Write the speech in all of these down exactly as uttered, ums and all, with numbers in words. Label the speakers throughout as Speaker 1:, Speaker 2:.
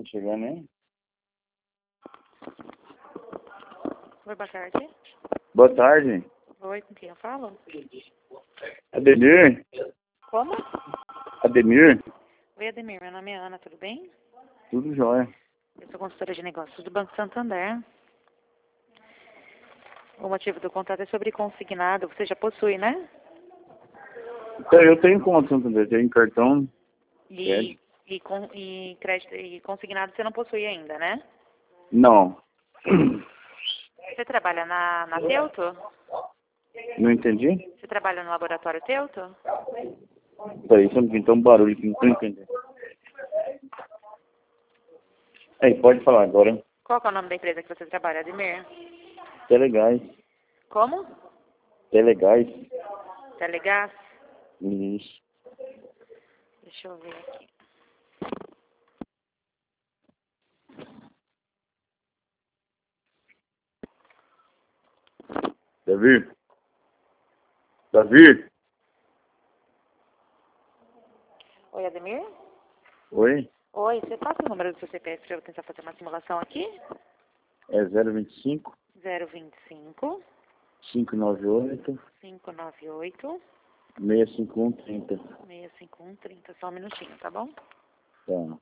Speaker 1: Tá chegando, hein?
Speaker 2: Oi, boa tarde.
Speaker 1: Boa tarde.
Speaker 2: Oi, com quem eu falo?
Speaker 1: Ademir?
Speaker 2: Como?
Speaker 1: Ademir?
Speaker 2: Oi, Ademir, meu nome é Ana, tudo bem?
Speaker 1: Tudo jóia.
Speaker 2: Eu sou consultora de negócios do Banco Santander. O motivo do contato é sobre consignado. Você já possui, né?
Speaker 1: Então, eu tenho conta, Santander. Tenho cartão.
Speaker 2: E, e, com, e, crédito, e consignado você não possui ainda, né?
Speaker 1: Não.
Speaker 2: Você trabalha na, na Teuto?
Speaker 1: Não entendi?
Speaker 2: Você trabalha no laboratório Teuto?
Speaker 1: Peraí, só um pouquinho. Tem um barulho que não tô entendendo. Aí, pode falar agora.
Speaker 2: Qual que é o nome da empresa que você trabalha, Ademir?
Speaker 1: Telegás.
Speaker 2: Como?
Speaker 1: Telegás.
Speaker 2: Telegás?
Speaker 1: Isso.
Speaker 2: Deixa eu ver aqui.
Speaker 1: Davi? Davi?
Speaker 2: Oi, Ademir?
Speaker 1: Oi?
Speaker 2: Oi, você passa o número do seu C P F para eu tentar fazer uma simulação aqui?
Speaker 1: É zero vinte e cinco,
Speaker 2: zero vinte e cinco,
Speaker 1: cinco nove oito,
Speaker 2: cinco nove oito,
Speaker 1: seis cinco um trinta.
Speaker 2: seis cinco um trinta. Só um minutinho, tá bom?
Speaker 1: Tá.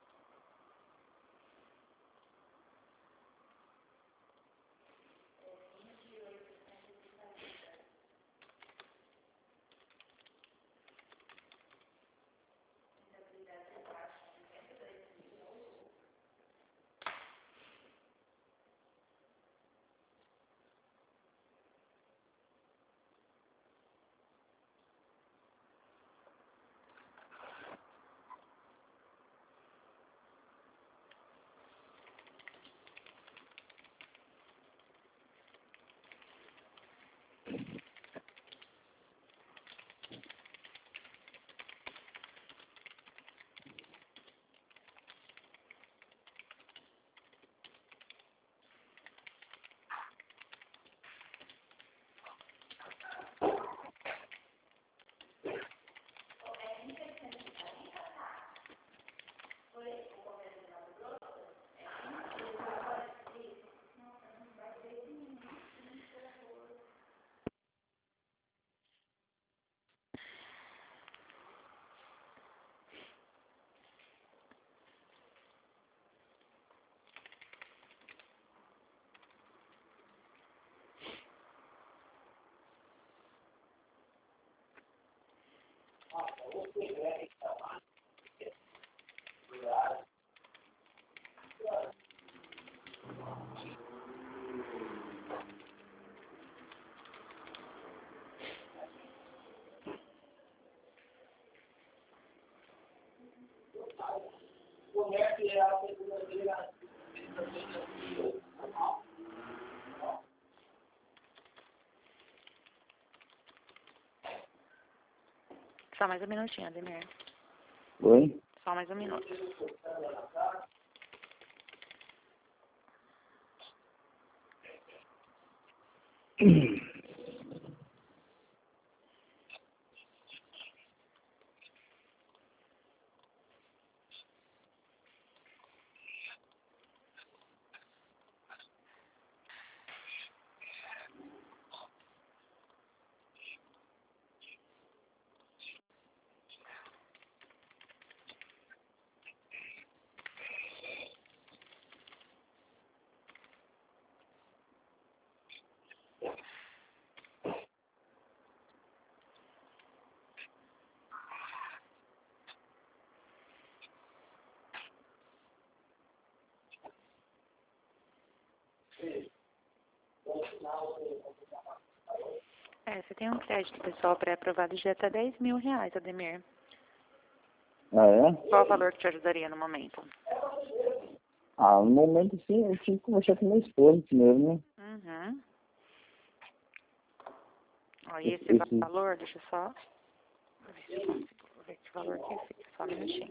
Speaker 2: Só mais um minutinho, Ademir.
Speaker 1: Oi?
Speaker 2: Só mais um minuto. É, você tem um crédito pessoal pré-aprovado de até dez mil reais, Ademir.
Speaker 1: Ah, é?
Speaker 2: Qual o valor que te ajudaria no momento?
Speaker 1: Ah, no momento, sim, eu tinha que conversar com minha esposa primeiro, né?
Speaker 2: Uhum. Ó, e esse
Speaker 1: Esse...
Speaker 2: valor, deixa eu só ver se eu consigo ver que valor que fica. Só um minutinho.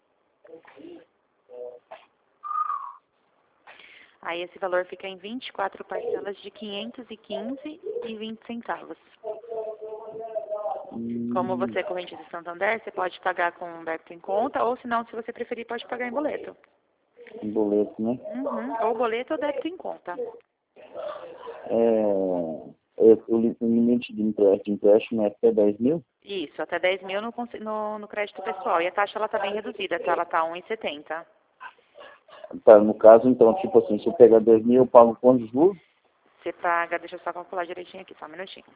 Speaker 2: Aí esse valor fica em vinte e quatro parcelas de quinhentos e quinze e vinte centavos. Como você é corrente de Santander, você pode pagar com um débito em conta, ou se não, se você preferir, pode pagar em boleto.
Speaker 1: Um boleto, né?
Speaker 2: Uhum. Ou boleto ou débito em conta.
Speaker 1: É, é, o li- o limite de empréstimo, de empréstimo é até dez mil?
Speaker 2: Isso, até dez mil no, conse- no, no crédito pessoal. E a taxa ela tá bem reduzida, tá? Ela tá um vírgula setenta.
Speaker 1: Tá, no caso, então, tipo assim, se eu pegar dez mil, eu pago quantos juros?
Speaker 2: Você paga, deixa eu só calcular direitinho aqui, só um minutinho.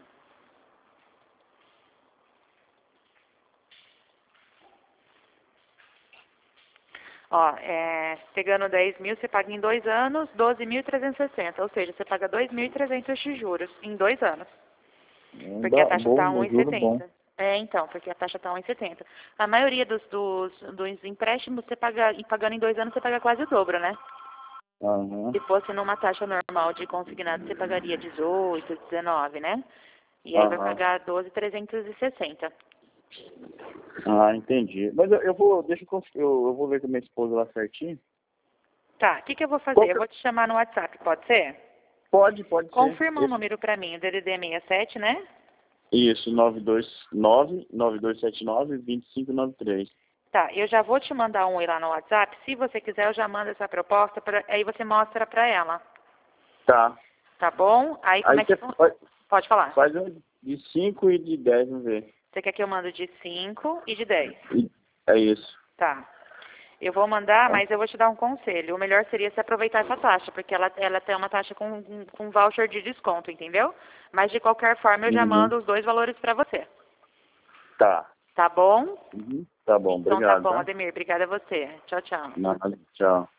Speaker 2: Ó, é, pegando dez mil, você paga em dois anos doze mil trezentos e sessenta. Ou seja, você paga dois mil e trezentos de juros em dois anos.
Speaker 1: É,
Speaker 2: Porque a
Speaker 1: dá,
Speaker 2: taxa está
Speaker 1: bom, um juro bom.
Speaker 2: um vírgula setenta. É, então, porque a taxa está um vírgula setenta. A maioria dos, dos, dos empréstimos, você paga, e pagando em dois anos, você paga quase o dobro, né?
Speaker 1: Aham.
Speaker 2: Se fosse numa taxa normal de consignado, você pagaria dezoito, dezenove, né? E aí vai
Speaker 1: Aham.
Speaker 2: pagar doze mil trezentos e sessenta.
Speaker 1: Ah, entendi. Mas eu, eu vou, deixa eu, conf- eu, eu vou ver com a minha esposa lá certinho.
Speaker 2: Tá, o que, que eu vou fazer?
Speaker 1: Qual
Speaker 2: Eu
Speaker 1: que-
Speaker 2: vou te chamar no WhatsApp, pode ser?
Speaker 1: Pode, pode ser.
Speaker 2: Confirma o
Speaker 1: Esse,
Speaker 2: número pra mim, o D D D sessenta e sete, né?
Speaker 1: isso, nove dois nove, nove dois sete nove, dois cinco nove três.
Speaker 2: Tá, eu já vou te mandar um aí lá no WhatsApp. Se você quiser, eu já mando essa proposta, pra, aí você mostra pra ela.
Speaker 1: Tá.
Speaker 2: Tá bom? Aí como
Speaker 1: Aí
Speaker 2: é que...
Speaker 1: você
Speaker 2: fun-
Speaker 1: faz,
Speaker 2: Pode falar.
Speaker 1: faz um de cinco e de dez, vamos ver.
Speaker 2: Você quer que eu mando de cinco e de dez?
Speaker 1: E- É isso.
Speaker 2: Tá. Eu vou mandar,
Speaker 1: Tá.
Speaker 2: mas eu vou te dar um conselho. O melhor seria se aproveitar essa taxa, porque ela, ela tem uma taxa com, com voucher de desconto, entendeu? Mas de qualquer forma eu já
Speaker 1: Uhum.
Speaker 2: mando os dois valores pra você.
Speaker 1: Tá.
Speaker 2: Tá bom?
Speaker 1: Uhum. Tá bom,
Speaker 2: Então tá
Speaker 1: obrigado,
Speaker 2: bom,
Speaker 1: tá?
Speaker 2: Ademir. Obrigada a você. Tchau, tchau.
Speaker 1: Nada, tchau.